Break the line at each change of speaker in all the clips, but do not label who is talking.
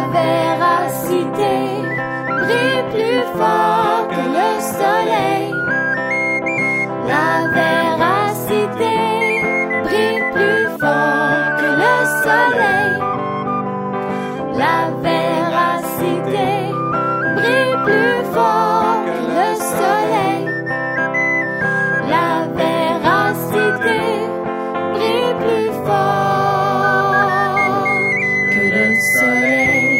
véracité brille plus fort que le soleil. La véracité brille plus fort que le soleil. La véracité brille plus fort que le soleil. La véracité brille plus fort que le soleil.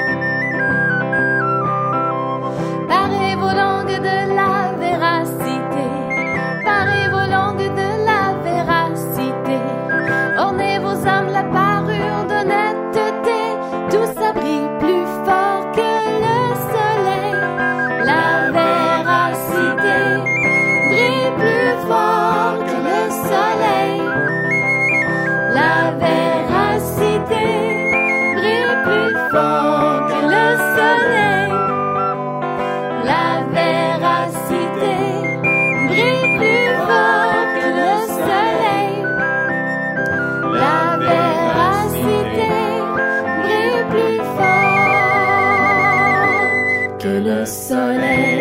Parez vos langues de la véracité. Parez vos langues de la véracité. Ornez vos âmes la parure d'honnêteté. Tout ça brille plus fort que le soleil. La véracité brille plus fort que le soleil. La véracité brille plus fort que le soleil. La véracité brille plus fort que le soleil. La véracité brille plus fort que le soleil.